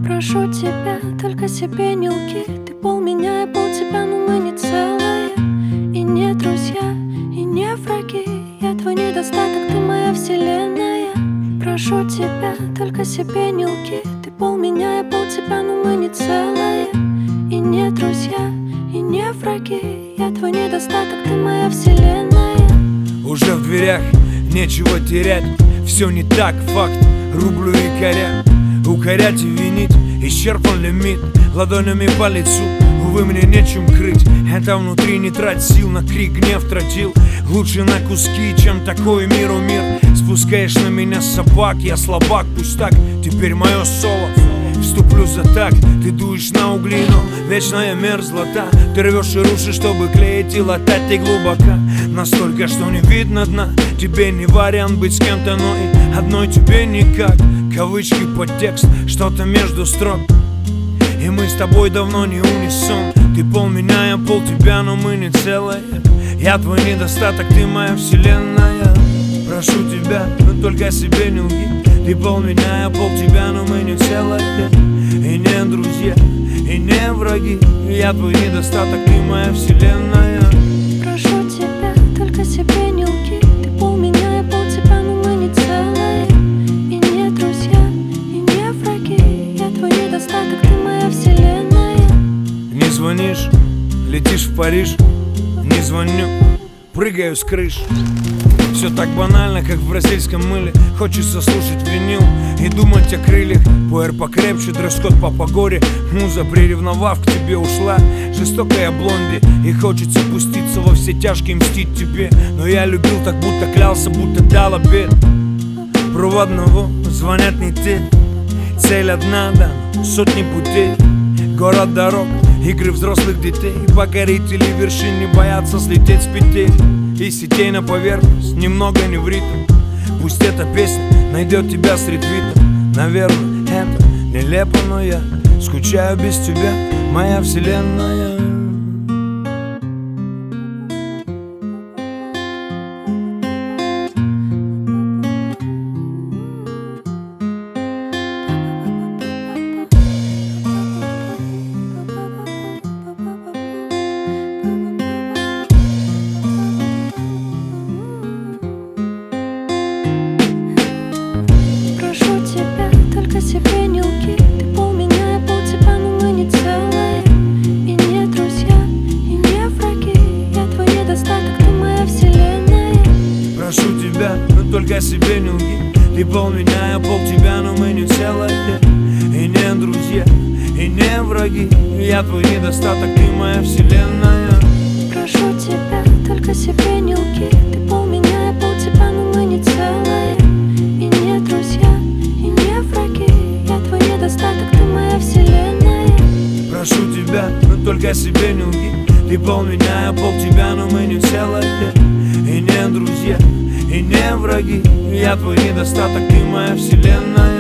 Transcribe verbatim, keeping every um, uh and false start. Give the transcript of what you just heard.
Прошу тебя, только себе не лги. Ты пол меня, я пол тебя, но мы не целые. И не друзья, и не враги. Я твой недостаток, ты моя вселенная. Прошу тебя, только себе не лги. Ты пол меня, я пол тебя, но мы не целые. И не друзья, и не враги. Я твой недостаток, ты моя вселенная. Уже в дверях, нечего терять. Все не так, факт, рублю и коря. Укорять и винить, исчерпан лимит. Ладонями по лицу, увы, мне нечем крыть. Это внутри, не трать сил на крик, гнев тратил. Лучше на куски, чем такой миру мир. Спускаешь на меня собак, я слабак, пусть так. Теперь мое соло, вступлю за так. Ты дуешь на угли, но вечная мерзлота. Ты рвешь и рушишь, чтобы клеить и латать. Ты глубоко, настолько, что не видно дна. Тебе не вариант быть с кем-то, но и одной тебе никак. Кавычки, подтекст, что-то между строк. И мы с тобой давно не унисон. Ты пол меня, я пол тебя, но мы не целые. Я твой недостаток, ты моя вселенная. Прошу тебя, но только себе не лги. Ты пол меня, я пол тебя, но мы не целые. И не друзья, и не враги. Я твой недостаток, ты моя вселенная. Прошу тебя, только себе не лги. Ты пол меня, я пол тебя, но мы не целые. И не друзья, и не враги. Я твой недостаток, ты моя вселенная. Не звонишь, летишь в Париж. Не звоню, прыгаю с крыш. Все так банально, как в бразильском мыле. Хочется слушать винил и думать о крыльях. Пуэр покрепче, дресс-код по погоде. Муза, приревновав, к тебе ушла. Жестокая блонди, и хочется пуститься во все тяжкие, мстить тебе. Но я любил так, будто клялся, будто дал обед. Проводного звонят не те. Цель одна, да, сотни путей. Город дорог, игры взрослых детей. Покорители вершин не боятся слететь с петель. И сетей на поверхность, немного не в ритм. Пусть эта песня найдет тебя с ретвитом. Наверное, это нелепо, но я скучаю без тебя, моя вселенная. Себе не лги, ты пол меня, я пол тебя, но мы не целые. И не друзья, и не враги. Я твой недостаток, ты моя вселенная. Прошу тебя, но только себе не лги. Ты пол меня, я пол тебя, но мы не целые. И не друзья, и не враги. Я твой недостаток, ты моя вселенная. Прошу тебя, только себе не лги. Ты пол меня, я пол тебя, но мы не целые. И не друзья, и не враги. Я твой недостаток, ты моя вселенная. Прошу тебя, но только себе не лги. Ты пол меня, я пол тебя, но мы не целые. И не друзья, и не враги. Я твой недостаток, ты моя вселенная.